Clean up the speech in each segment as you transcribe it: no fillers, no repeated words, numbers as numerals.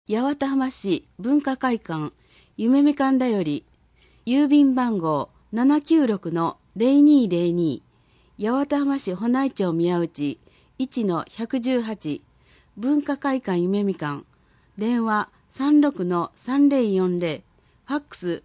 八幡浜市文化会館夢みかんだより、郵便番号 796-0202 八幡浜市保内町宮内 1-118 文化会館夢みかん、電話 36-3040、ファックス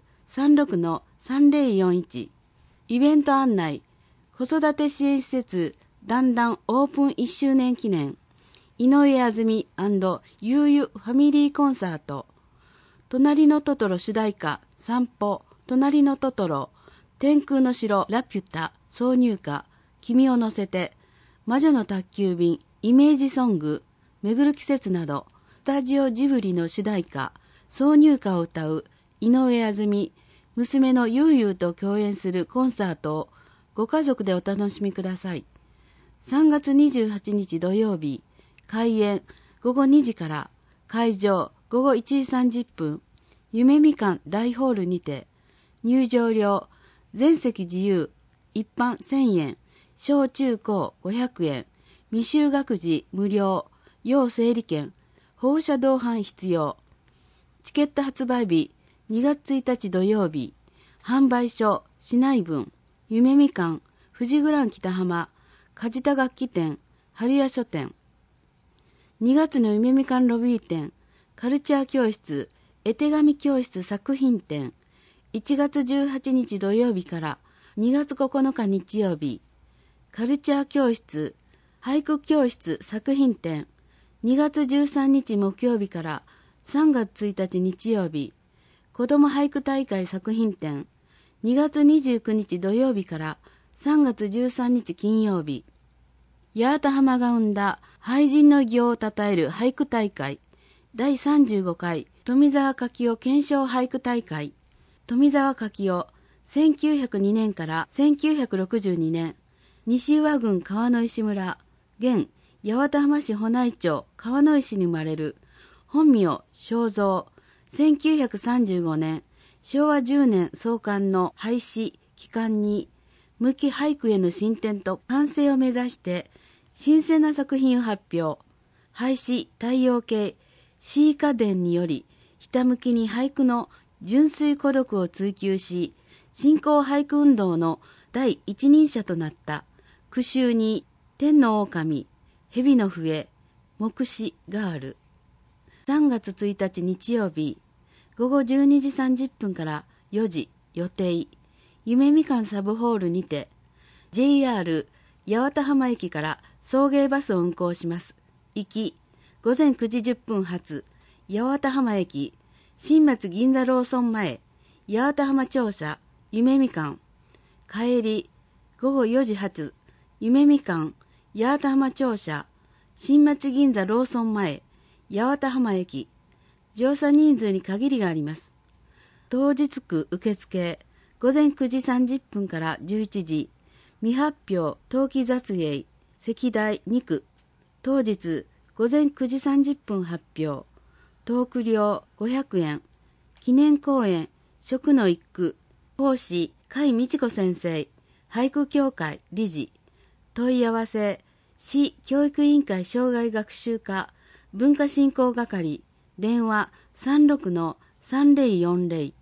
36-3041。イベント案内、子育て支援施設だんだんオープン1周年記念、井上あずみ&ゆうゆファミリーコンサート、隣のトトロ主題歌散歩、隣のトトロ、天空の城ラピュタ挿入歌、君を乗せて、魔女の宅急便イメージソング、巡る季節など、スタジオジブリの主題歌挿入歌を歌う井上あずみ、娘のゆうゆうと共演するコンサートをご家族でお楽しみください。3月28日土曜日、開演午後2時から、会場午後1時30分、夢みかん大ホールにて、入場料、全席自由、一般1000円、小中高500円、未就学児無料、要整理券、保護者同伴必要。チケット発売日、2月1日土曜日、販売所、市内分、夢みかん、富士グラン北浜、梶田楽器店、春屋書店。2月の夢みかんロビー展、カルチャー教室、絵手紙教室作品展、1月18日土曜日から2月9日日曜日、カルチャー教室、俳句教室作品展、2月13日木曜日から3月1日日曜日、子ども俳句大会作品展、2月29日土曜日から3月13日金曜日、八幡浜が生んだ俳人の業を称える俳句大会、第35回富澤柿夫検証俳句大会、富澤柿夫、1902年から1962年、西宇和郡川野石村、現八幡浜市保内町川野石に生まれる、本名正蔵、1935年、昭和10年創刊の俳詩期間に、無期俳句への進展と完成を目指して、新鮮な作品を発表。俳詩太陽系詩歌伝により、ひたむきに俳句の純粋孤独を追求し、新興俳句運動の第一人者となった。句集に天の狼、蛇の笛、目視がある。3月1日日曜日、午後12時30分から4時予定、夢みかんサブホールにて、JR 八幡浜駅から送迎バスを運行します。行き、午前9時10分発、八幡浜駅、新松銀座ローソン前、八幡浜庁舎、夢みかん。帰り、午後4時発、夢みかん、八幡浜庁舎、新松銀座ローソン前、八幡浜駅。乗車人数に限りがあります。当日区受付、午前9時30分から11時、未発表冬季撮影、席台2区。当日、午前9時30分発表。トーク料500円。記念講演、食の一句。講師、甲斐美智子先生。俳句協会理事。問い合わせ、市教育委員会障害学習課文化振興係。電話 36-3040